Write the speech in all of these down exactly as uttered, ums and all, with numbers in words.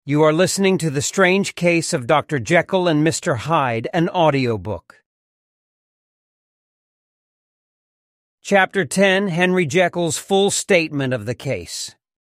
You are listening to The Strange Case of Doctor Jekyll and Mister Hyde, an audiobook. Chapter ten, Henry Jekyll's full statement of the case.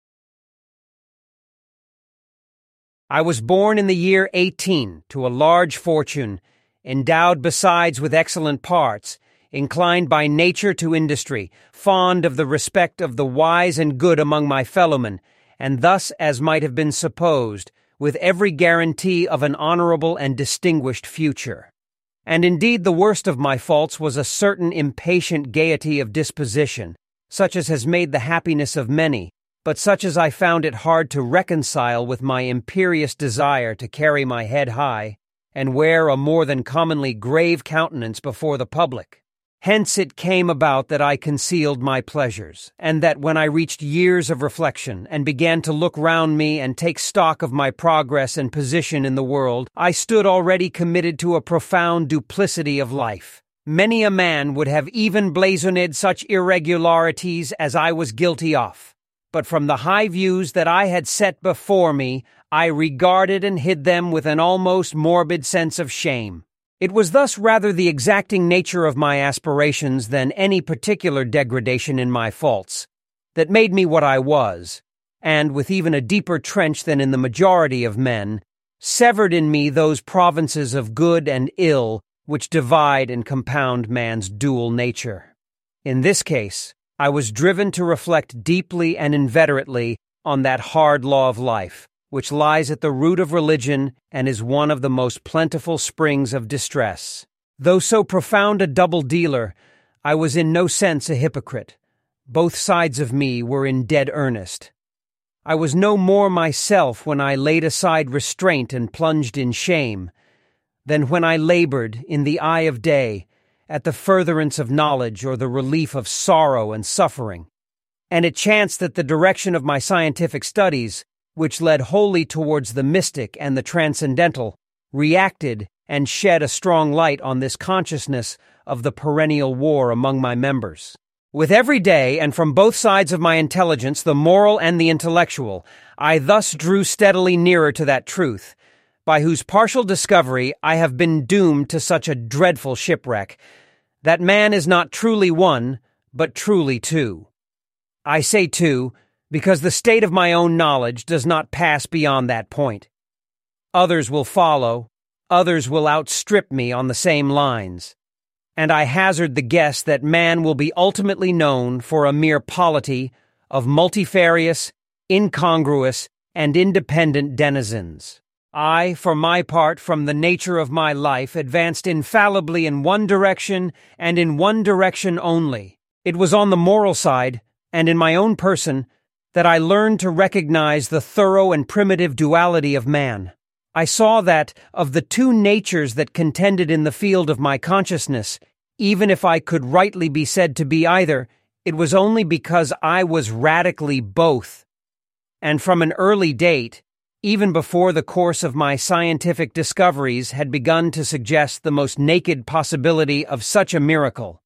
I was born in the year eighteen to a large fortune, endowed besides with excellent parts, inclined by nature to industry, fond of the respect of the wise and good among my fellowmen, and thus, as might have been supposed, with every guarantee of an honorable and distinguished future. And indeed the worst of my faults was a certain impatient gaiety of disposition, such as has made the happiness of many, but such as I found it hard to reconcile with my imperious desire to carry my head high, and wear a more than commonly grave countenance before the public. Hence it came about that I concealed my pleasures, and that when I reached years of reflection, and began to look round me and take stock of my progress and position in the world, I stood already committed to a profound duplicity of life. Many a man would have even blazoned such irregularities as I was guilty of, but from the high views that I had set before me, I regarded and hid them with an almost morbid sense of shame. It was thus rather the exacting nature of my aspirations than any particular degradation in my faults that made me what I was, and, with even a deeper trench than in the majority of men, severed in me those provinces of good and ill which divide and compound man's dual nature. In this case, I was driven to reflect deeply and inveterately on that hard law of life, which lies at the root of religion and is one of the most plentiful springs of distress. Though so profound a double-dealer, I was in no sense a hypocrite. Both sides of me were in dead earnest. I was no more myself when I laid aside restraint and plunged in shame, than when I labored, in the eye of day, at the furtherance of knowledge or the relief of sorrow and suffering. And it chanced that the direction of my scientific studies, which led wholly towards the mystic and the transcendental, reacted and shed a strong light on this consciousness of the perennial war among my members. With every day, and from both sides of my intelligence, the moral and the intellectual, I thus drew steadily nearer to that truth, by whose partial discovery I have been doomed to such a dreadful shipwreck, that man is not truly one, but truly two. I say two, because the state of my own knowledge does not pass beyond that point. Others will follow, others will outstrip me on the same lines, and I hazard the guess that man will be ultimately known for a mere polity of multifarious, incongruous, and independent denizens. I, for my part, from the nature of my life, advanced infallibly in one direction, and in one direction only. It was on the moral side, and in my own person, that I learned to recognize the thorough and primitive duality of man. I saw that, of the two natures that contended in the field of my consciousness, even if I could rightly be said to be either, it was only because I was radically both. And from an early date, even before the course of my scientific discoveries had begun to suggest the most naked possibility of such a miracle,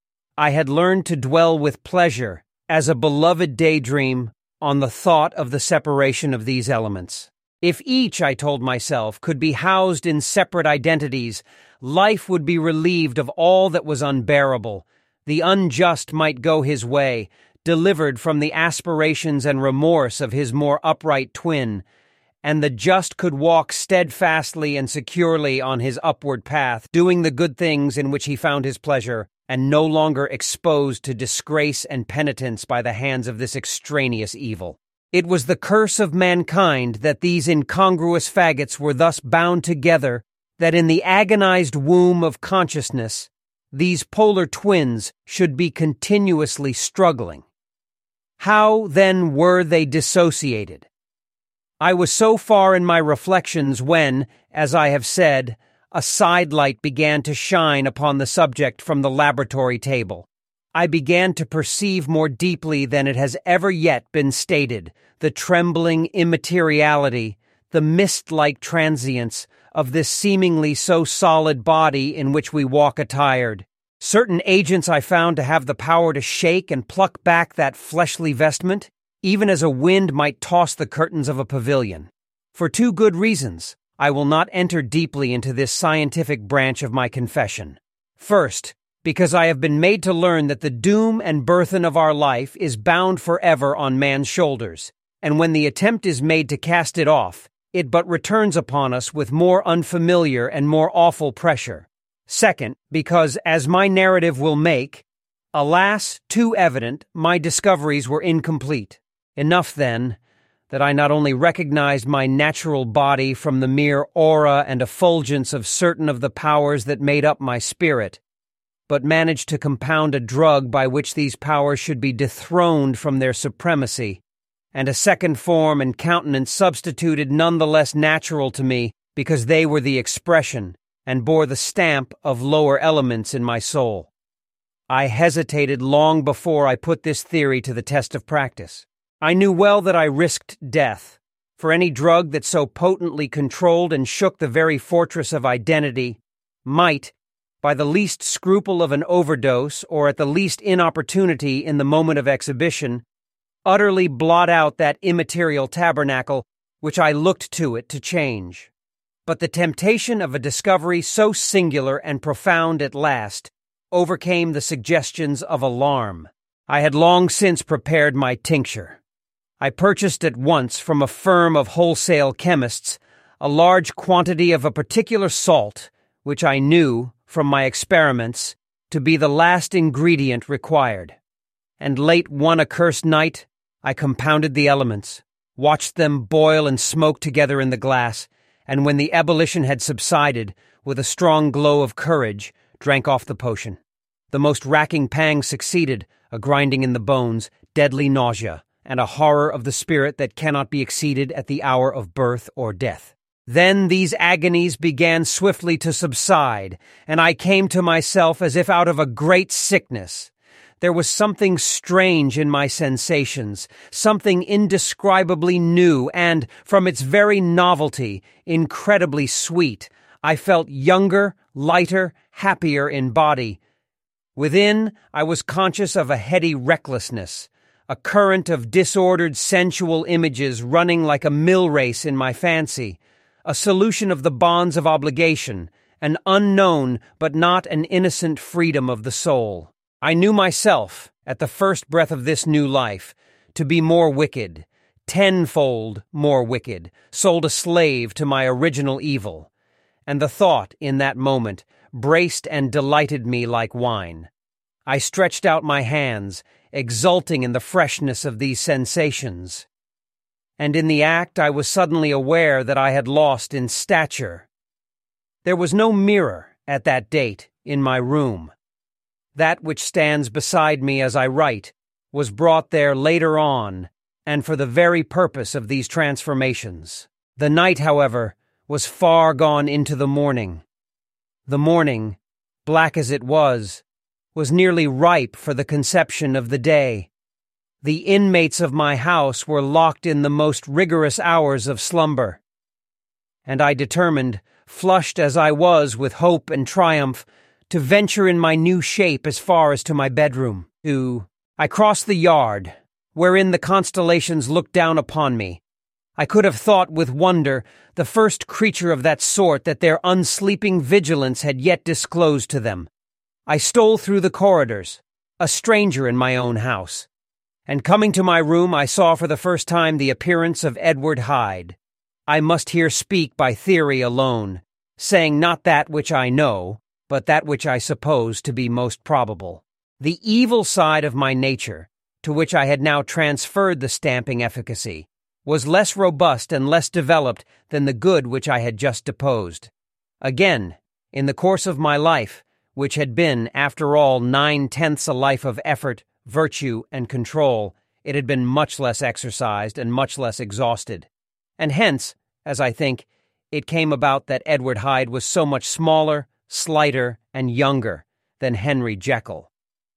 I had learned to dwell with pleasure, as a beloved daydream, on the thought of the separation of these elements. If each, I told myself, could be housed in separate identities, life would be relieved of all that was unbearable. The unjust might go his way, delivered from the aspirations and remorse of his more upright twin, and the just could walk steadfastly and securely on his upward path, doing the good things in which he found his pleasure, and no longer exposed to disgrace and penitence by the hands of this extraneous evil. It was the curse of mankind that these incongruous faggots were thus bound together, that in the agonized womb of consciousness, these polar twins should be continuously struggling. How, then, were they dissociated? I was so far in my reflections when, as I have said, a sidelight began to shine upon the subject from the laboratory table. I began to perceive more deeply than it has ever yet been stated the trembling immateriality, the mist-like transience of this seemingly so solid body in which we walk attired. Certain agents I found to have the power to shake and pluck back that fleshly vestment, even as a wind might toss the curtains of a pavilion. For two good reasons, I will not enter deeply into this scientific branch of my confession. First, because I have been made to learn that the doom and burthen of our life is bound forever on man's shoulders, and when the attempt is made to cast it off, it but returns upon us with more unfamiliar and more awful pressure. Second, because, as my narrative will make, alas, too evident, my discoveries were incomplete. Enough, then, that I not only recognized my natural body from the mere aura and effulgence of certain of the powers that made up my spirit, but managed to compound a drug by which these powers should be dethroned from their supremacy, and a second form and countenance substituted none the less natural to me because they were the expression and bore the stamp of lower elements in my soul. I hesitated long before I put this theory to the test of practice. I knew well that I risked death, for any drug that so potently controlled and shook the very fortress of identity might, by the least scruple of an overdose or at the least inopportunity in the moment of exhibition, utterly blot out that immaterial tabernacle which I looked to it to change. But the temptation of a discovery so singular and profound at last overcame the suggestions of alarm. I had long since prepared my tincture. I purchased at once from a firm of wholesale chemists a large quantity of a particular salt, which I knew, from my experiments, to be the last ingredient required. And late one accursed night, I compounded the elements, watched them boil and smoke together in the glass, and when the ebullition had subsided, with a strong glow of courage, drank off the potion. The most racking pang succeeded, a grinding in the bones, deadly nausea, and a horror of the spirit that cannot be exceeded at the hour of birth or death. Then these agonies began swiftly to subside, and I came to myself as if out of a great sickness. There was something strange in my sensations, something indescribably new, and, from its very novelty, incredibly sweet. I felt younger, lighter, happier in body. Within, I was conscious of a heady recklessness, a current of disordered sensual images running like a mill race in my fancy, a solution of the bonds of obligation, an unknown but not an innocent freedom of the soul. I knew myself, at the first breath of this new life, to be more wicked, tenfold more wicked, sold a slave to my original evil, and the thought, in that moment, braced and delighted me like wine. I stretched out my hands, exulting in the freshness of these sensations. And in the act I was suddenly aware that I had lost in stature. There was no mirror, at that date, in my room. That which stands beside me as I write was brought there later on, and for the very purpose of these transformations. The night, however, was far gone into the morning. The morning, black as it was, was nearly ripe for the conception of the day. The inmates of my house were locked in the most rigorous hours of slumber, and I determined, flushed as I was with hope and triumph, to venture in my new shape as far as to my bedroom. To, I crossed the yard, wherein the constellations looked down upon me. I could have thought with wonder the first creature of that sort that their unsleeping vigilance had yet disclosed to them. I stole through the corridors, a stranger in my own house, and coming to my room I saw for the first time the appearance of Edward Hyde. I must here speak by theory alone, saying not that which I know, but that which I suppose to be most probable. The evil side of my nature, to which I had now transferred the stamping efficacy, was less robust and less developed than the good which I had just deposed. Again, in the course of my life, which had been, after all, nine-tenths a life of effort, virtue, and control, it had been much less exercised and much less exhausted. And hence, as I think, it came about that Edward Hyde was so much smaller, slighter, and younger than Henry Jekyll.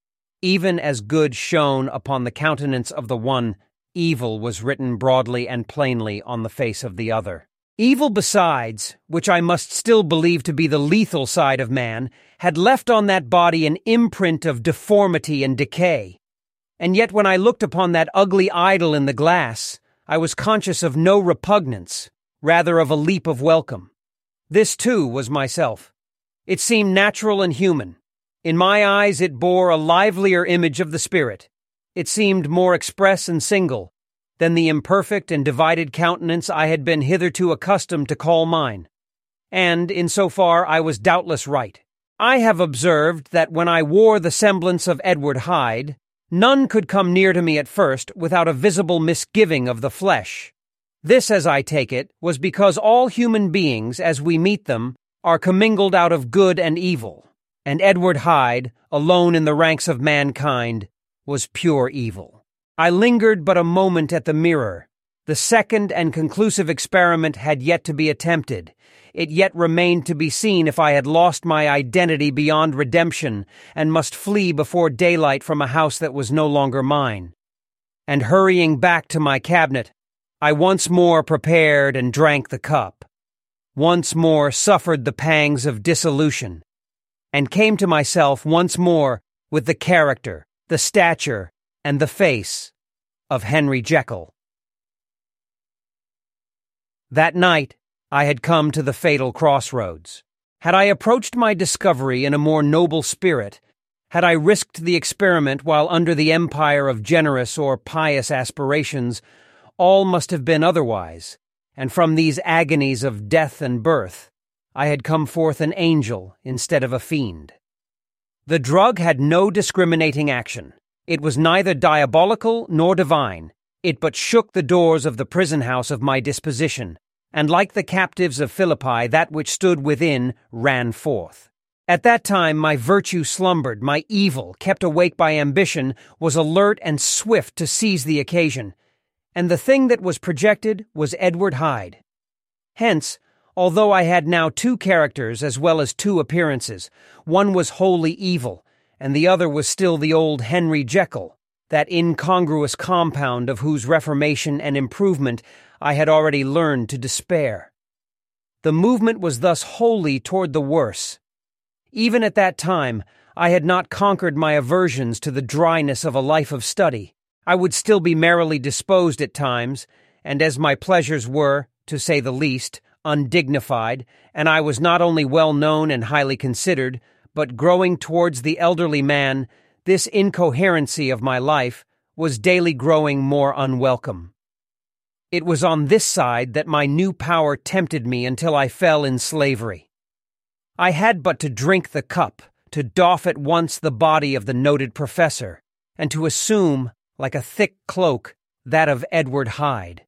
Even as good shone upon the countenance of the one, evil was written broadly and plainly on the face of the other. Evil besides, which I must still believe to be the lethal side of man, had left on that body an imprint of deformity and decay. And yet when I looked upon that ugly idol in the glass, I was conscious of no repugnance, rather of a leap of welcome. This, too, was myself. It seemed natural and human. In my eyes it bore a livelier image of the spirit. It seemed more express and single than the imperfect and divided countenance I had been hitherto accustomed to call mine. And, in so far, I was doubtless right. I have observed that when I wore the semblance of Edward Hyde, none could come near to me at first without a visible misgiving of the flesh. This, as I take it, was because all human beings, as we meet them, are commingled out of good and evil, and Edward Hyde, alone in the ranks of mankind, was pure evil. I lingered but a moment at the mirror. The second and conclusive experiment had yet to be attempted. It yet remained to be seen if I had lost my identity beyond redemption and must flee before daylight from a house that was no longer mine. And hurrying back to my cabinet, I once more prepared and drank the cup, once more suffered the pangs of dissolution, and came to myself once more with the character, the stature, and the face of Henry Jekyll. That night, I had come to the fatal crossroads. Had I approached my discovery in a more noble spirit, had I risked the experiment while under the empire of generous or pious aspirations, all must have been otherwise, and from these agonies of death and birth, I had come forth an angel instead of a fiend. The drug had no discriminating action. It was neither diabolical nor divine. It but shook the doors of the prison house of my disposition, and like the captives of Philippi, that which stood within ran forth. At that time my virtue slumbered, my evil, kept awake by ambition, was alert and swift to seize the occasion, and the thing that was projected was Edward Hyde. Hence, although I had now two characters as well as two appearances, one was wholly evil, and the other was still the old Henry Jekyll, that incongruous compound of whose reformation and improvement I had already learned to despair. The movement was thus wholly toward the worse. Even at that time, I had not conquered my aversions to the dryness of a life of study. I would still be merrily disposed at times, and as my pleasures were, to say the least, undignified, and I was not only well known and highly considered, but growing towards the elderly man, this incoherency of my life was daily growing more unwelcome. It was on this side that my new power tempted me until I fell in slavery. I had but to drink the cup, to doff at once the body of the noted professor, and to assume, like a thick cloak, that of Edward Hyde.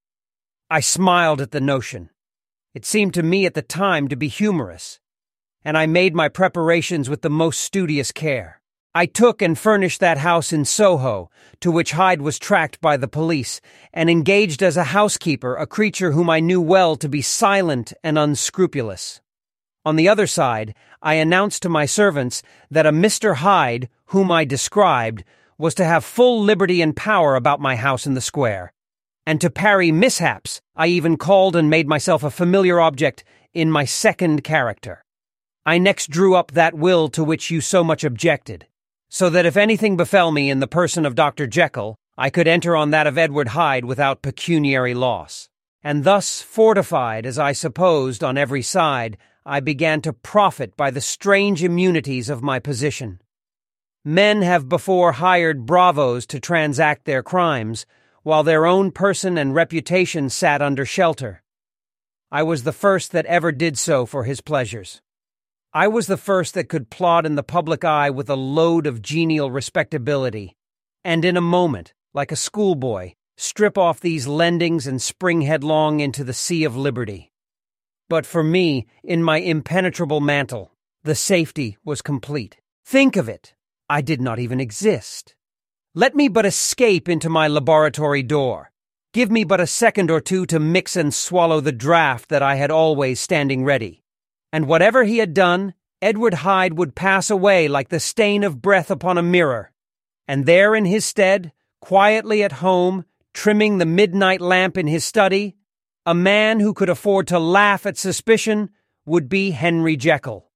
I smiled at the notion. It seemed to me at the time to be humorous, and I made my preparations with the most studious care. I took and furnished that house in Soho, to which Hyde was tracked by the police, and engaged as a housekeeper a creature whom I knew well to be silent and unscrupulous. On the other side, I announced to my servants that a Mister Hyde, whom I described, was to have full liberty and power about my house in the square. And to parry mishaps, I even called and made myself a familiar object in my second character. I next drew up that will to which you so much objected, so that if anything befell me in the person of Doctor Jekyll, I could enter on that of Edward Hyde without pecuniary loss. And thus, fortified, as I supposed, on every side, I began to profit by the strange immunities of my position. Men have before hired bravos to transact their crimes, while their own person and reputation sat under shelter. I was the first that ever did so for his pleasures. I was the first that could plod in the public eye with a load of genial respectability, and in a moment, like a schoolboy, strip off these lendings and spring headlong into the sea of liberty. But for me, in my impenetrable mantle, the safety was complete. Think of it! I did not even exist. Let me but escape into my laboratory door. Give me but a second or two to mix and swallow the draught that I had always standing ready. And whatever he had done, Edward Hyde would pass away like the stain of breath upon a mirror. And there in his stead, quietly at home, trimming the midnight lamp in his study, a man who could afford to laugh at suspicion would be Henry Jekyll.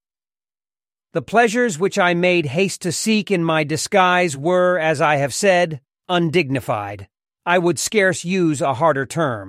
The pleasures which I made haste to seek in my disguise were, as I have said, undignified. I would scarce use a harder term.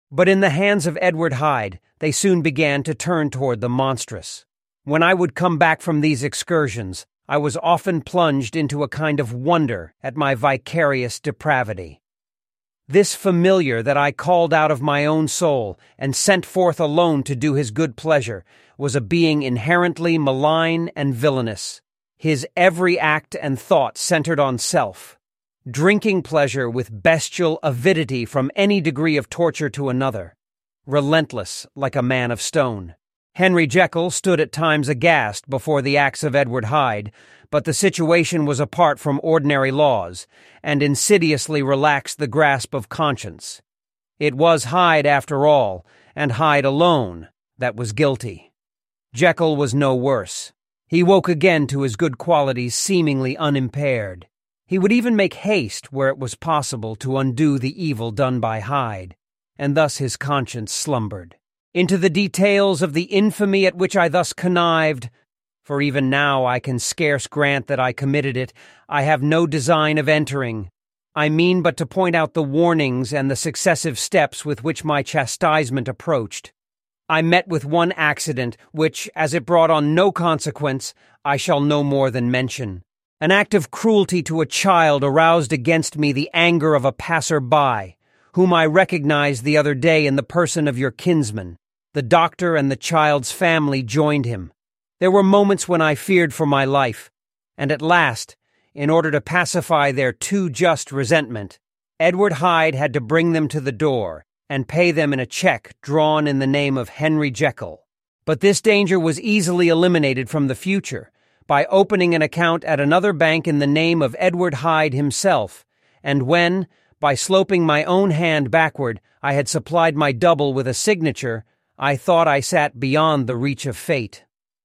But in the hands of Edward Hyde, they soon began to turn toward the monstrous. When I would come back from these excursions, I was often plunged into a kind of wonder at my vicarious depravity. This familiar that I called out of my own soul and sent forth alone to do his good pleasure was a being inherently malign and villainous. His every act and thought centered on self, drinking pleasure with bestial avidity from any degree of torture to another, relentless like a man of stone. Henry Jekyll stood at times aghast before the acts of Edward Hyde, but the situation was apart from ordinary laws, and insidiously relaxed the grasp of conscience. It was Hyde, after all, and Hyde alone, that was guilty. Jekyll was no worse. He woke again to his good qualities seemingly unimpaired. He would even make haste, where it was possible, to undo the evil done by Hyde, and thus his conscience slumbered. Into the details of the infamy at which I thus connived, for even now I can scarce grant that I committed it, I have no design of entering. I mean but to point out the warnings and the successive steps with which my chastisement approached. I met with one accident, which, as it brought on no consequence, I shall no more than mention. An act of cruelty to a child aroused against me the anger of a passer-by, whom I recognized the other day in the person of your kinsman. The doctor and the child's family joined him. There were moments when I feared for my life, and at last, in order to pacify their too just resentment, Edward Hyde had to bring them to the door and pay them in a check drawn in the name of Henry Jekyll. But this danger was easily eliminated from the future by opening an account at another bank in the name of Edward Hyde himself, and when, by sloping my own hand backward, I had supplied my double with a signature, I thought I sat beyond the reach of fate.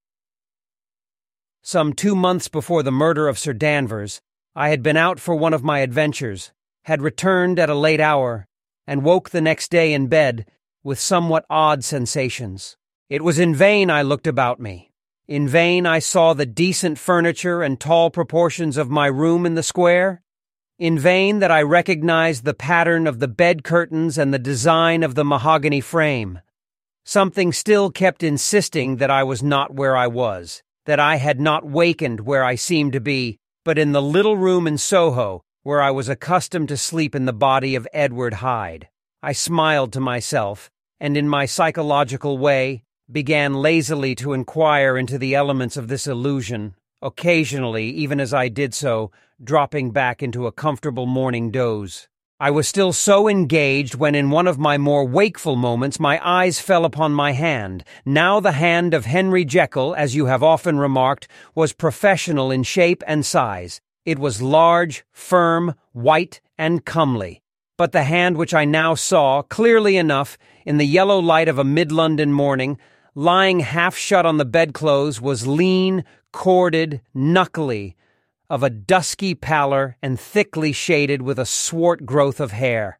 Some two months before the murder of Sir Danvers, I had been out for one of my adventures, had returned at a late hour, and woke the next day in bed with somewhat odd sensations. It was in vain I looked about me. In vain I saw the decent furniture and tall proportions of my room in the square. In vain that I recognized the pattern of the bed curtains and the design of the mahogany frame. Something still kept insisting that I was not where I was, that I had not wakened where I seemed to be, but in the little room in Soho where I was accustomed to sleep in the body of Edward Hyde. I smiled to myself, and in my psychological way began lazily to inquire into the elements of this illusion, occasionally, even as I did so, dropping back into a comfortable morning doze. I was still so engaged when in one of my more wakeful moments my eyes fell upon my hand. Now the hand of Henry Jekyll, as you have often remarked, was professional in shape and size. It was large, firm, white, and comely. But the hand which I now saw, clearly enough, in the yellow light of a mid-London morning, lying half shut on the bedclothes, was lean, corded, knuckly, of a dusky pallor and thickly shaded with a swart growth of hair.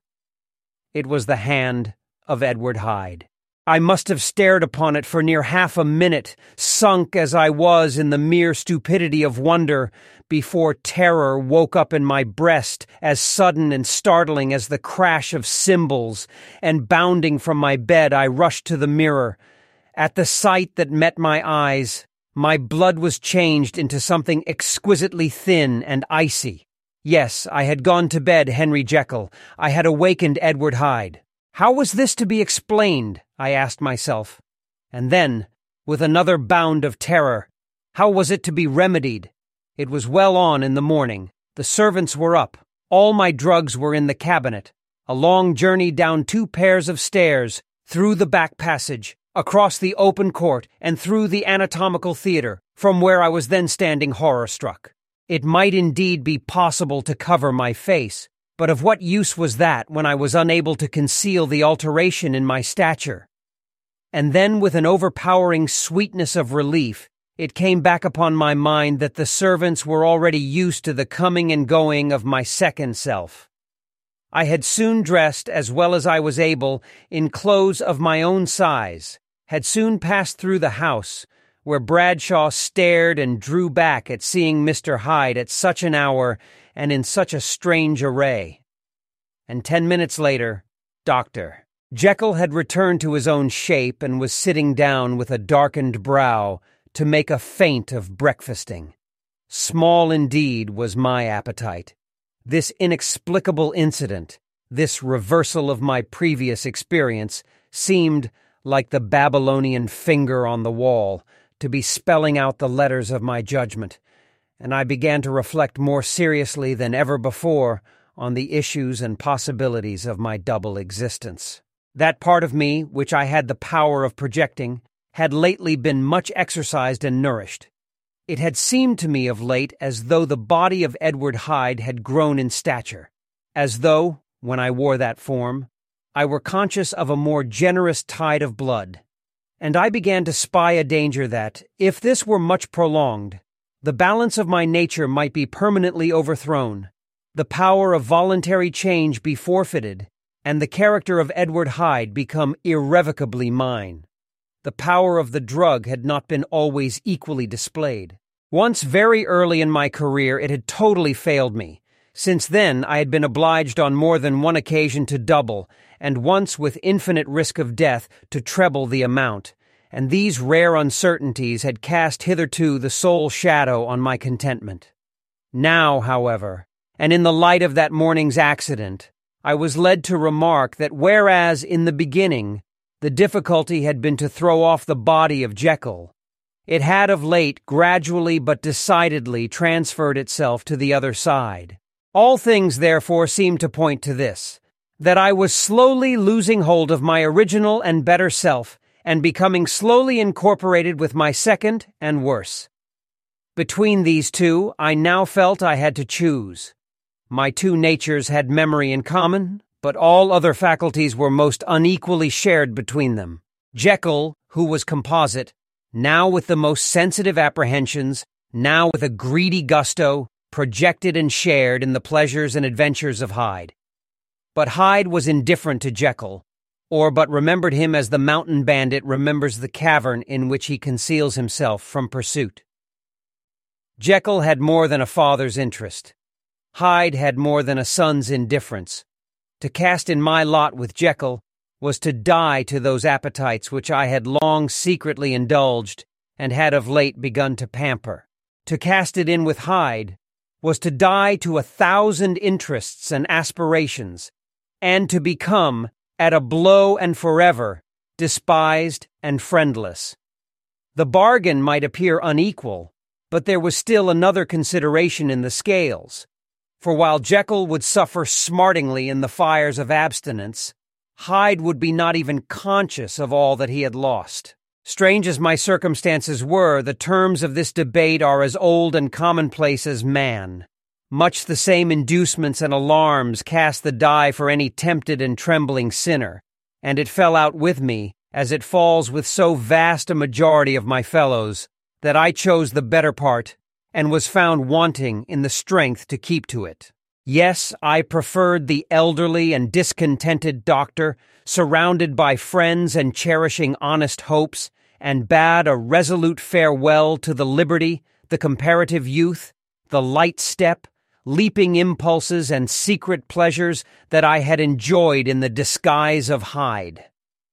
It was the hand of Edward Hyde. I must have stared upon it for near half a minute, sunk as I was in the mere stupidity of wonder, before terror woke up in my breast as sudden and startling as the crash of cymbals, and bounding from my bed I rushed to the mirror. At the sight that met my eyes, my blood was changed into something exquisitely thin and icy. Yes, I had gone to bed Henry Jekyll. I had awakened Edward Hyde. How was this to be explained? I asked myself. And then, with another bound of terror, how was it to be remedied? It was well on in the morning. The servants were up. All my drugs were in the cabinet. A long journey down two pairs of stairs, through the back passage, across the open court, and through the anatomical theater, from where I was then standing horror-struck. It might indeed be possible to cover my face, but of what use was that when I was unable to conceal the alteration in my stature? And then, with an overpowering sweetness of relief, it came back upon my mind that the servants were already used to the coming and going of my second self. I had soon dressed, as well as I was able, in clothes of my own size, had soon passed through the house, where Bradshaw stared and drew back at seeing Mister Hyde at such an hour and in such a strange array. And ten minutes later, Doctor, Jekyll had returned to his own shape and was sitting down with a darkened brow to make a feint of breakfasting. Small indeed was my appetite. This inexplicable incident, this reversal of my previous experience, seemed, like the Babylonian finger on the wall, to be spelling out the letters of my judgment, and I began to reflect more seriously than ever before on the issues and possibilities of my double existence. That part of me, which I had the power of projecting, had lately been much exercised and nourished. It had seemed to me of late as though the body of Edward Hyde had grown in stature, as though, when I wore that form, I were conscious of a more generous tide of blood, and I began to spy a danger that, if this were much prolonged, the balance of my nature might be permanently overthrown, the power of voluntary change be forfeited, and the character of Edward Hyde become irrevocably mine. The power of the drug had not been always equally displayed. Once very early in my career it had totally failed me. Since then I had been obliged on more than one occasion to double, and once with infinite risk of death to treble the amount, and these rare uncertainties had cast hitherto the sole shadow on my contentment. Now, however, and in the light of that morning's accident, I was led to remark that whereas in the beginning the difficulty had been to throw off the body of Jekyll, it had of late gradually but decidedly transferred itself to the other side. All things therefore seemed to point to this, that I was slowly losing hold of my original and better self and becoming slowly incorporated with my second and worse. Between these two, I now felt I had to choose. My two natures had memory in common, but all other faculties were most unequally shared between them. Jekyll, who was composite, now with the most sensitive apprehensions, now with a greedy gusto, projected and shared in the pleasures and adventures of Hyde. But Hyde was indifferent to Jekyll, or but remembered him as the mountain bandit remembers the cavern in which he conceals himself from pursuit. Jekyll had more than a father's interest. Hyde had more than a son's indifference. To cast in my lot with Jekyll was to die to those appetites which I had long secretly indulged and had of late begun to pamper. To cast it in with Hyde was to die to a thousand interests and aspirations, and to become, at a blow and forever, despised and friendless. The bargain might appear unequal, but there was still another consideration in the scales. For while Jekyll would suffer smartingly in the fires of abstinence, Hyde would be not even conscious of all that he had lost. Strange as my circumstances were, the terms of this debate are as old and commonplace as man. Much the same inducements and alarms cast the die for any tempted and trembling sinner, and it fell out with me, as it falls with so vast a majority of my fellows, that I chose the better part, and was found wanting in the strength to keep to it. Yes, I preferred the elderly and discontented doctor, surrounded by friends and cherishing honest hopes, and bade a resolute farewell to the liberty, the comparative youth, the light step, leaping impulses and secret pleasures that I had enjoyed in the disguise of Hyde.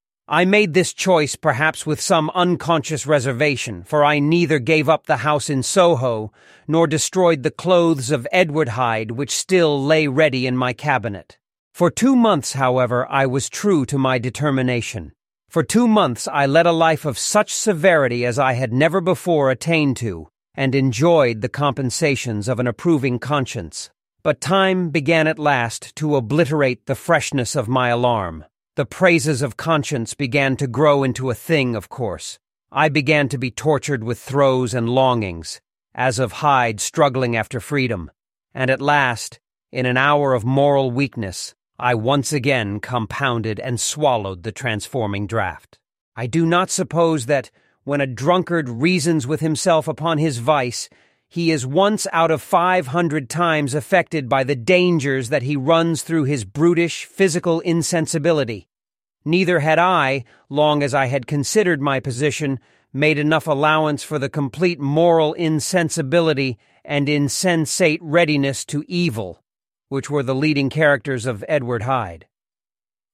I made this choice perhaps with some unconscious reservation, for I neither gave up the house in Soho, nor destroyed the clothes of Edward Hyde which still lay ready in my cabinet. For two months, however, I was true to my determination. For two months I led a life of such severity as I had never before attained to, and enjoyed the compensations of an approving conscience. But time began at last to obliterate the freshness of my alarm. The praises of conscience began to grow into a thing of course. I began to be tortured with throes and longings, as of Hyde struggling after freedom, and at last, in an hour of moral weakness, I once again compounded and swallowed the transforming draught. I do not suppose that, when a drunkard reasons with himself upon his vice, he is once out of five hundred times affected by the dangers that he runs through his brutish physical insensibility. Neither had I, long as I had considered my position, made enough allowance for the complete moral insensibility and insensate readiness to evil, which were the leading characters of Edward Hyde.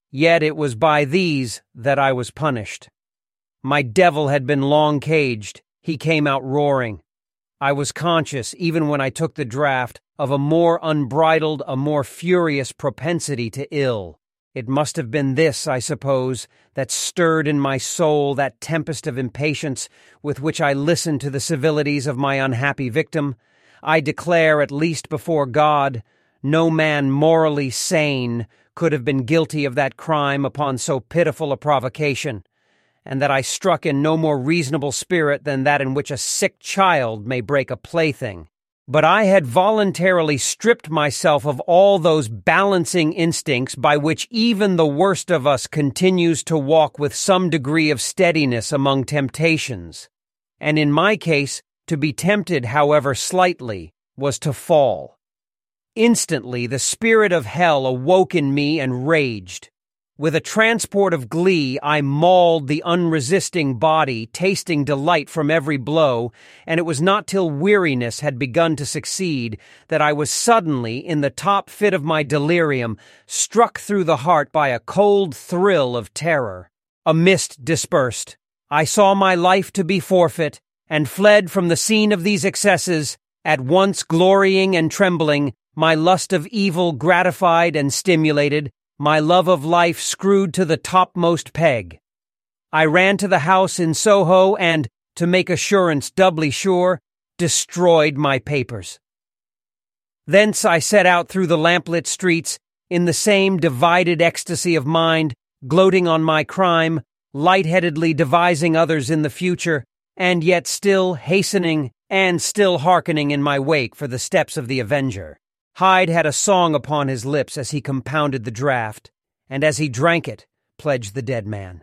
Yet it was by these that I was punished. My devil had been long caged. He came out roaring. I was conscious, even when I took the draught, of a more unbridled, a more furious propensity to ill. It must have been this, I suppose, that stirred in my soul that tempest of impatience with which I listened to the civilities of my unhappy victim. I declare, at least before God, no man morally sane could have been guilty of that crime upon so pitiful a provocation, and that I struck in no more reasonable spirit than that in which a sick child may break a plaything. But I had voluntarily stripped myself of all those balancing instincts by which even the worst of us continues to walk with some degree of steadiness among temptations. And in my case, to be tempted, however slightly, was to fall. Instantly, the spirit of hell awoke in me and raged. With a transport of glee, I mauled the unresisting body, tasting delight from every blow, and it was not till weariness had begun to succeed that I was suddenly, in the top fit of my delirium, struck through the heart by a cold thrill of terror. A mist dispersed. I saw my life to be forfeit, and fled from the scene of these excesses, at once glorying and trembling, my lust of evil gratified and stimulated, my love of life screwed to the topmost peg. I ran to the house in Soho and, to make assurance doubly sure, destroyed my papers. Thence I set out through the lamplit streets, in the same divided ecstasy of mind, gloating on my crime, lightheadedly devising others in the future, and yet still hastening and still hearkening in my wake for the steps of the avenger. Hyde had a song upon his lips as he compounded the draught, and as he drank it, pledged the dead man.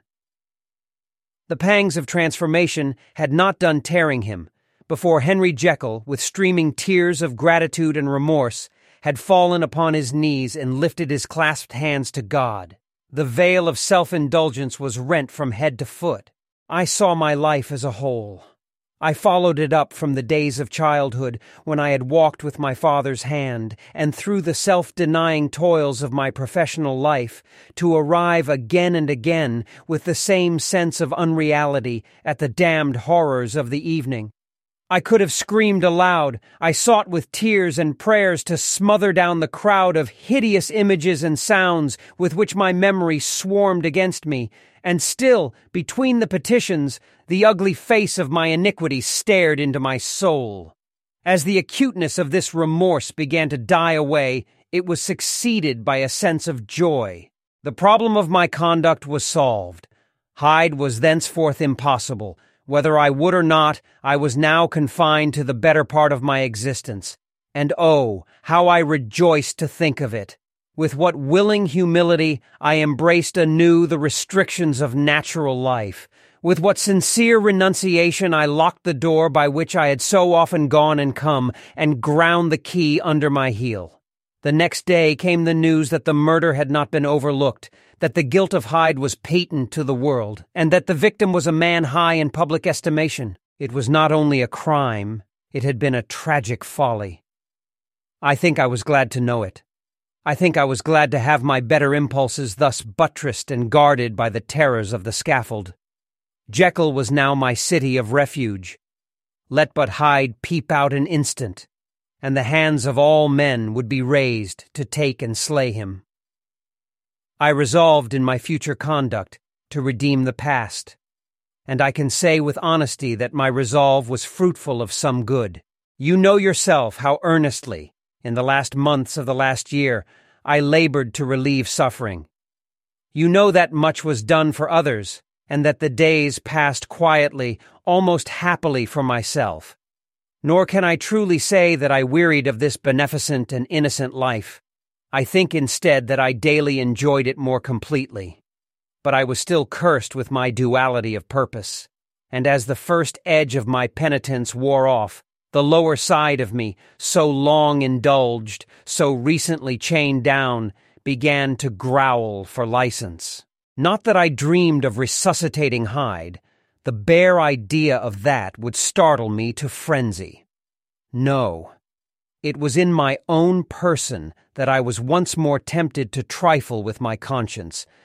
The pangs of transformation had not done tearing him, before Henry Jekyll, with streaming tears of gratitude and remorse, had fallen upon his knees and lifted his clasped hands to God. The veil of self-indulgence was rent from head to foot. I saw my life as a whole. I followed it up from the days of childhood, when I had walked with my father's hand, and through the self-denying toils of my professional life, to arrive again and again, with the same sense of unreality, at the damned horrors of the evening. I could have screamed aloud. I sought with tears and prayers to smother down the crowd of hideous images and sounds with which my memory swarmed against me, and still, between the petitions, the ugly face of my iniquity stared into my soul. As the acuteness of this remorse began to die away, it was succeeded by a sense of joy. The problem of my conduct was solved. Hyde was thenceforth impossible. Whether I would or not, I was now confined to the better part of my existence. And oh, how I rejoiced to think of it! With what willing humility I embraced anew the restrictions of natural life. With what sincere renunciation I locked the door by which I had so often gone and come, and ground the key under my heel. The next day came the news that the murder had not been overlooked, that the guilt of Hyde was patent to the world, and that the victim was a man high in public estimation. It was not only a crime, it had been a tragic folly. I think I was glad to know it. I think I was glad to have my better impulses thus buttressed and guarded by the terrors of the scaffold. Jekyll was now my city of refuge. Let but Hyde peep out an instant, and the hands of all men would be raised to take and slay him. I resolved in my future conduct to redeem the past, and I can say with honesty that my resolve was fruitful of some good. You know yourself how earnestly, in the last months of the last year, I labored to relieve suffering. You know that much was done for others, and that the days passed quietly, almost happily for myself. Nor can I truly say that I wearied of this beneficent and innocent life. I think instead that I daily enjoyed it more completely. But I was still cursed with my duality of purpose, and as the first edge of my penitence wore off, the lower side of me, so long indulged, so recently chained down, began to growl for license. Not that I dreamed of resuscitating Hyde. The bare idea of that would startle me to frenzy. No. It was in my own person that I was once more tempted to trifle with my conscience,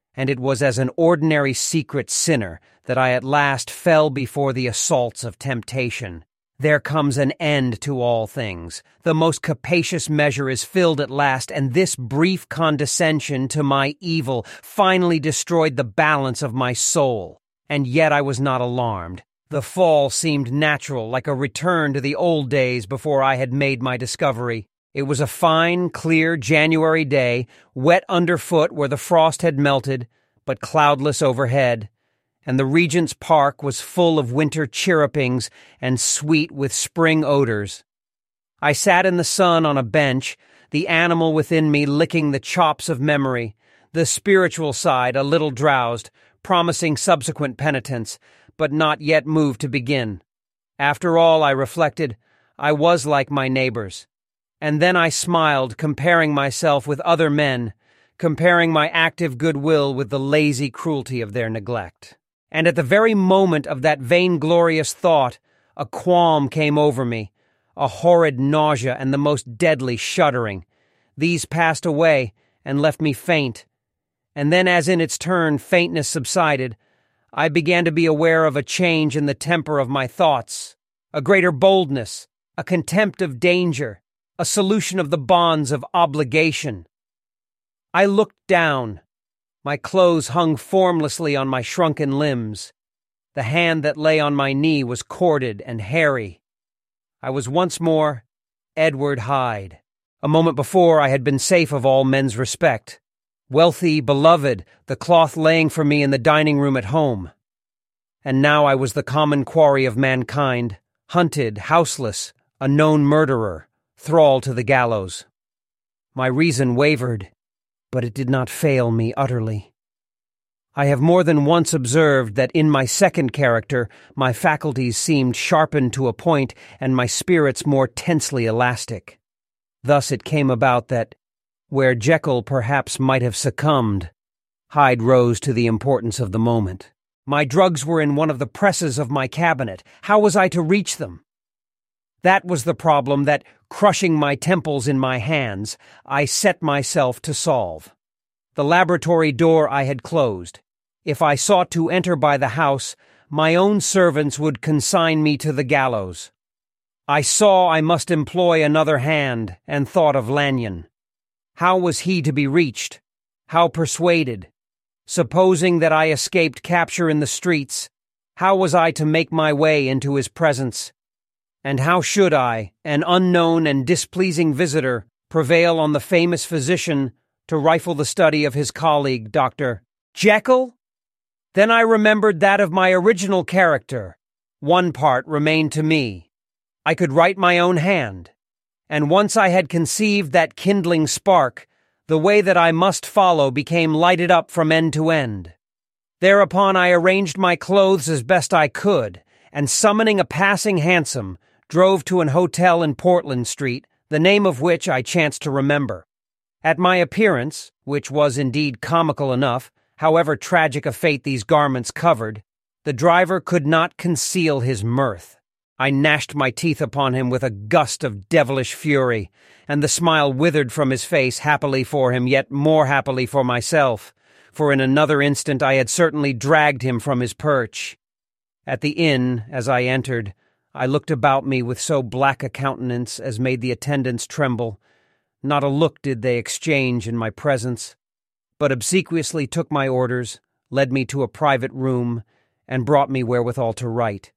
and it was as an ordinary secret sinner that I at last fell before the assaults of temptation. There comes an end to all things. The most capacious measure is filled at last, and this brief condescension to my evil finally destroyed the balance of my soul. And yet I was not alarmed. The fall seemed natural, like a return to the old days before I had made my discovery. It was a fine, clear January day, wet underfoot where the frost had melted, but cloudless overhead, and the Regent's Park was full of winter chirrupings and sweet with spring odors. I sat in the sun on a bench, the animal within me licking the chops of memory, the spiritual side a little drowsed, promising subsequent penitence, but not yet moved to begin. After all, I reflected, I was like my neighbors. And then I smiled, comparing myself with other men, comparing my active goodwill with the lazy cruelty of their neglect. And at the very moment of that vainglorious thought, a qualm came over me, a horrid nausea and the most deadly shuddering. These passed away and left me faint. And then, as in its turn faintness subsided, I began to be aware of a change in the temper of my thoughts, a greater boldness, a contempt of danger, a solution of the bonds of obligation. I looked down. My clothes hung formlessly on my shrunken limbs. The hand that lay on my knee was corded and hairy. I was once more Edward Hyde. A moment before I had been safe of all men's respect. Wealthy, beloved, the cloth laying for me in the dining room at home. And now I was the common quarry of mankind, hunted, houseless, a known murderer, thrall to the gallows. My reason wavered, but it did not fail me utterly. I have more than once observed that in my second character my faculties seemed sharpened to a point and my spirits more tensely elastic. Thus it came about that, where Jekyll perhaps might have succumbed, Hyde rose to the importance of the moment. My drugs were in one of the presses of my cabinet. How was I to reach them? That was the problem that, crushing my temples in my hands, I set myself to solve. The laboratory door I had closed. If I sought to enter by the house, my own servants would consign me to the gallows. I saw I must employ another hand, and thought of Lanyon. How was he to be reached? How persuaded? Supposing that I escaped capture in the streets, how was I to make my way into his presence? And how should I, an unknown and displeasing visitor, prevail on the famous physician to rifle the study of his colleague, Doctor Jekyll? Then I remembered that of my original character. One part remained to me. I could write my own hand. And once I had conceived that kindling spark, the way that I must follow became lighted up from end to end. Thereupon I arranged my clothes as best I could, and summoning a passing hansom, drove to an hotel in Portland Street, the name of which I chanced to remember. At my appearance, which was indeed comical enough, however tragic a fate these garments covered, the driver could not conceal his mirth. I gnashed my teeth upon him with a gust of devilish fury, and the smile withered from his face happily for him, yet more happily for myself, for in another instant I had certainly dragged him from his perch. At the inn, as I entered, I looked about me with so black a countenance as made the attendants tremble. Not a look did they exchange in my presence, but obsequiously took my orders, led me to a private room, and brought me wherewithal to write.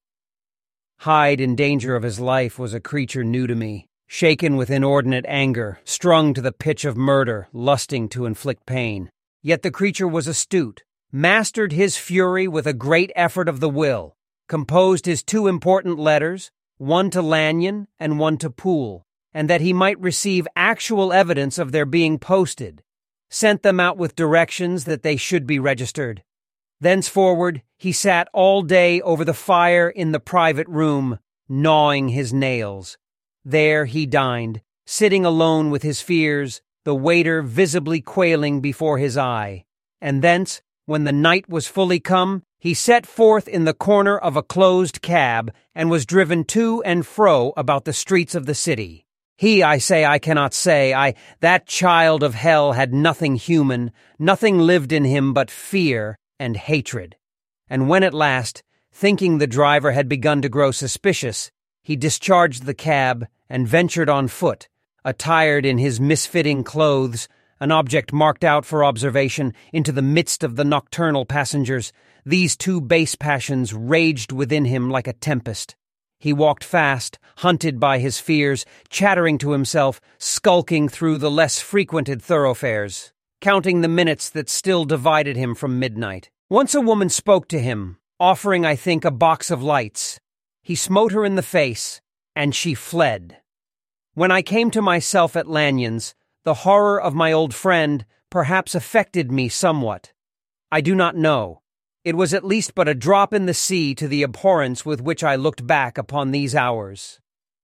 Hyde, in danger of his life, was a creature new to me, shaken with inordinate anger, strung to the pitch of murder, lusting to inflict pain. Yet the creature was astute, mastered his fury with a great effort of the will, composed his two important letters, one to Lanyon and one to Poole, and that he might receive actual evidence of their being posted, sent them out with directions that they should be registered. Thenceforward, he sat all day over the fire in the private room, gnawing his nails. There he dined, sitting alone with his fears, the waiter visibly quailing before his eye. And thence, when the night was fully come, he set forth in the corner of a closed cab, and was driven to and fro about the streets of the city. He, I say, I cannot say. I, that child of hell had nothing human, nothing lived in him but fear and hatred. And when at last, thinking the driver had begun to grow suspicious, he discharged the cab and ventured on foot, attired in his misfitting clothes, an object marked out for observation, into the midst of the nocturnal passengers, these two base passions raged within him like a tempest. He walked fast, hunted by his fears, chattering to himself, skulking through the less frequented thoroughfares, counting the minutes that still divided him from midnight. Once a woman spoke to him, offering, I think, a box of lights. He smote her in the face, and she fled. When I came to myself at Lanyon's, the horror of my old friend perhaps affected me somewhat. I do not know. It was at least but a drop in the sea to the abhorrence with which I looked back upon these hours.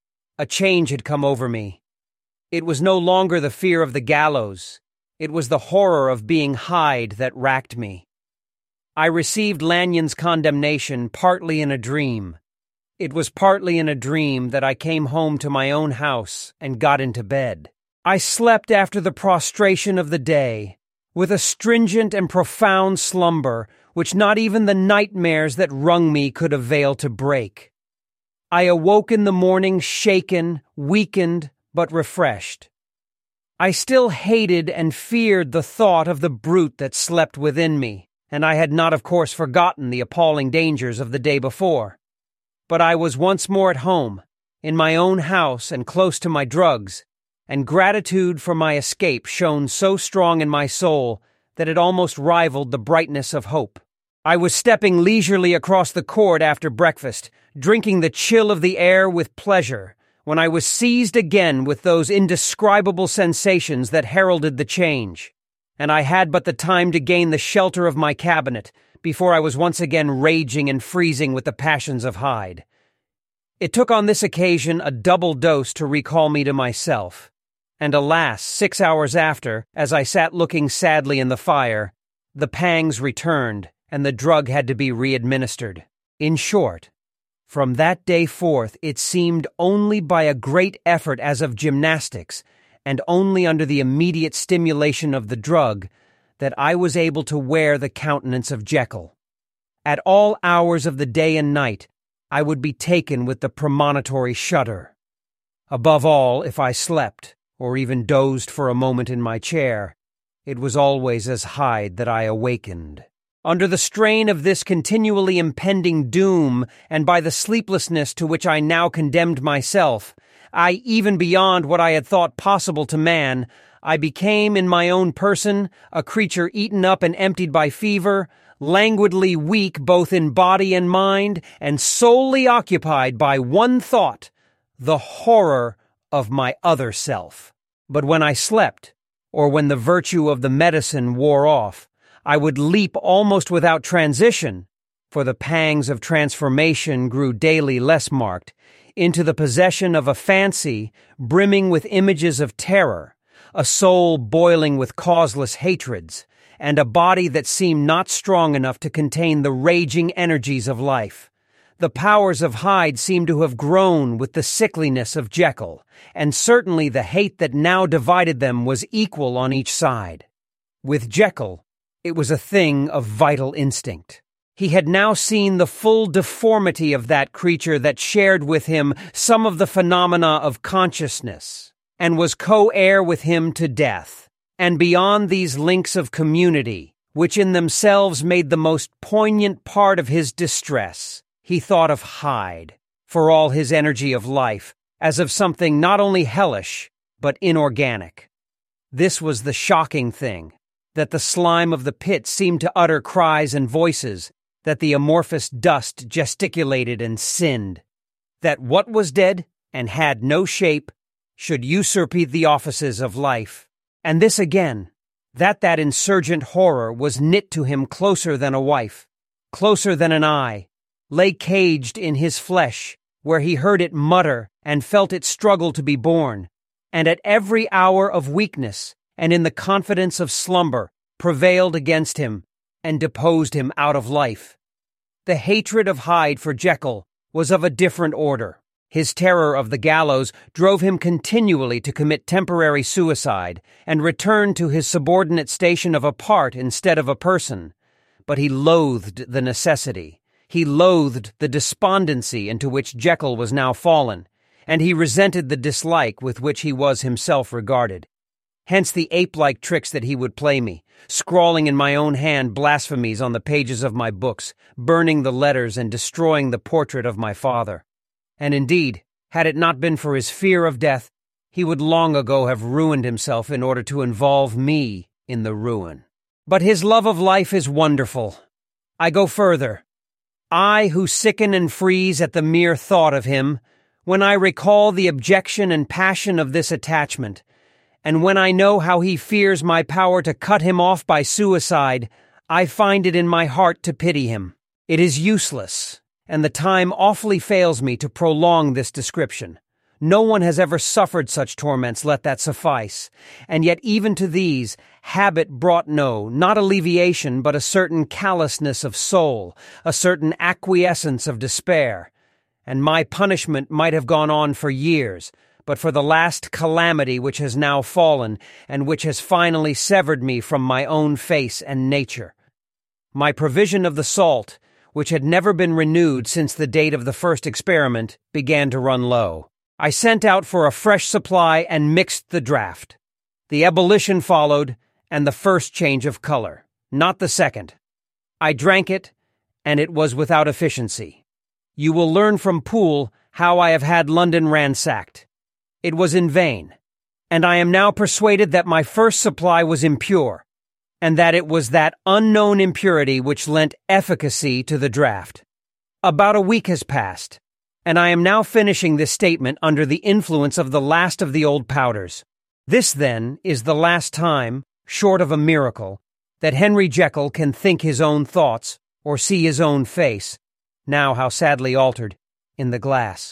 A change had come over me. It was no longer the fear of the gallows. It was the horror of being Hyde that racked me. I received Lanyon's condemnation partly in a dream. It was partly in a dream that I came home to my own house and got into bed. I slept after the prostration of the day, with a stringent and profound slumber which not even the nightmares that wrung me could avail to break. I awoke in the morning shaken, weakened, but refreshed. I still hated and feared the thought of the brute that slept within me, and I had not, of course, forgotten the appalling dangers of the day before. But I was once more at home, in my own house and close to my drugs, and gratitude for my escape shone so strong in my soul that it almost rivaled the brightness of hope. I was stepping leisurely across the court after breakfast, drinking the chill of the air with pleasure, when I was seized again with those indescribable sensations that heralded the change, and I had but the time to gain the shelter of my cabinet before I was once again raging and freezing with the passions of Hyde. It took on this occasion a double dose to recall me to myself, and alas, six hours after, as I sat looking sadly in the fire, the pangs returned, and the drug had to be re-administered. In short, from that day forth it seemed only by a great effort as of gymnastics, and only under the immediate stimulation of the drug, that I was able to wear the countenance of Jekyll. At all hours of the day and night, I would be taken with the premonitory shudder. Above all, if I slept, or even dozed for a moment in my chair, it was always as Hyde that I awakened. Under the strain of this continually impending doom, and by the sleeplessness to which I now condemned myself, I, even beyond what I had thought possible to man, I became in my own person a creature eaten up and emptied by fever, languidly weak both in body and mind, and solely occupied by one thought, the horror of my other self. But when I slept, or when the virtue of the medicine wore off, I would leap almost without transition, for the pangs of transformation grew daily less marked, into the possession of a fancy brimming with images of terror, a soul boiling with causeless hatreds, and a body that seemed not strong enough to contain the raging energies of life. The powers of Hyde seemed to have grown with the sickliness of Jekyll, and certainly the hate that now divided them was equal on each side. With Jekyll, it was a thing of vital instinct. He had now seen the full deformity of that creature that shared with him some of the phenomena of consciousness, and was co-heir with him to death. And beyond these links of community, which in themselves made the most poignant part of his distress, he thought of Hyde, for all his energy of life, as of something not only hellish, but inorganic. This was the shocking thing, that the slime of the pit seemed to utter cries and voices, that the amorphous dust gesticulated and sinned, that what was dead and had no shape should usurp the offices of life. And this again, that that insurgent horror was knit to him closer than a wife, closer than an eye, lay caged in his flesh, where he heard it mutter and felt it struggle to be born, and at every hour of weakness and in the confidence of slumber prevailed against him and deposed him out of life. The hatred of Hyde for Jekyll was of a different order. His terror of the gallows drove him continually to commit temporary suicide and return to his subordinate station of a part instead of a person. But he loathed the necessity. He loathed the despondency into which Jekyll was now fallen, and he resented the dislike with which he was himself regarded. Hence the ape-like tricks that he would play me, scrawling in my own hand blasphemies on the pages of my books, burning the letters and destroying the portrait of my father. And indeed, had it not been for his fear of death, he would long ago have ruined himself in order to involve me in the ruin. But his love of life is wonderful. I go further. I, who sicken and freeze at the mere thought of him, when I recall the objection and passion of this attachment, and when I know how he fears my power to cut him off by suicide, I find it in my heart to pity him. It is useless, and the time awfully fails me to prolong this description. No one has ever suffered such torments, let that suffice. And yet even to these, habit brought no, not alleviation, but a certain callousness of soul, a certain acquiescence of despair. And my punishment might have gone on for years, but for the last calamity which has now fallen, and which has finally severed me from my own face and nature. My provision of the salt, which had never been renewed since the date of the first experiment, began to run low. I sent out for a fresh supply and mixed the draught. The ebullition followed, and the first change of color, not the second. I drank it, and it was without efficiency. You will learn from Poole how I have had London ransacked. It was in vain, and I am now persuaded that my first supply was impure, and that it was that unknown impurity which lent efficacy to the draught. About a week has passed, and I am now finishing this statement under the influence of the last of the old powders. This, then, is the last time, short of a miracle, that Henry Jekyll can think his own thoughts or see his own face, now how sadly altered, in the glass.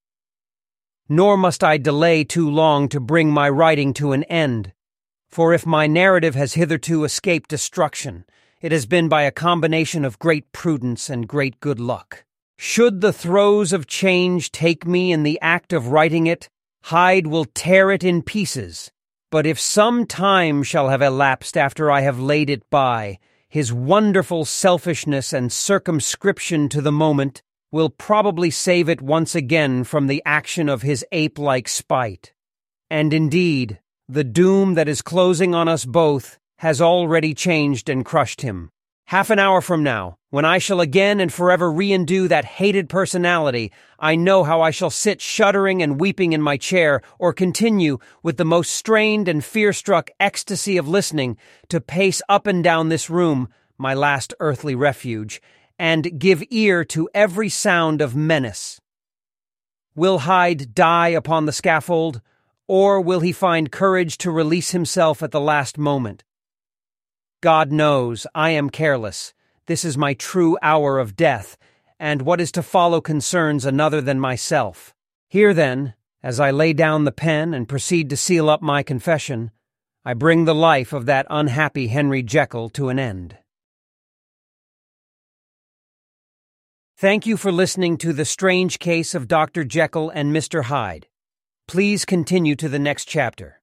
Nor must I delay too long to bring my writing to an end. For if my narrative has hitherto escaped destruction, it has been by a combination of great prudence and great good luck. Should the throes of change take me in the act of writing it, Hyde will tear it in pieces. But if some time shall have elapsed after I have laid it by, his wonderful selfishness and circumscription to the moment will probably save it once again from the action of his ape-like spite. And indeed, the doom that is closing on us both has already changed and crushed him. Half an hour from now, when I shall again and forever re-endue that hated personality, I know how I shall sit shuddering and weeping in my chair, or continue, with the most strained and fear-struck ecstasy of listening, to pace up and down this room, my last earthly refuge, and give ear to every sound of menace. Will Hyde die upon the scaffold, or will he find courage to release himself at the last moment? God knows I am careless. This is my true hour of death, and what is to follow concerns another than myself. Here then, as I lay down the pen and proceed to seal up my confession, I bring the life of that unhappy Henry Jekyll to an end. Thank you for listening to The Strange Case of Doctor Jekyll and Mister Hyde. Please continue to the next chapter.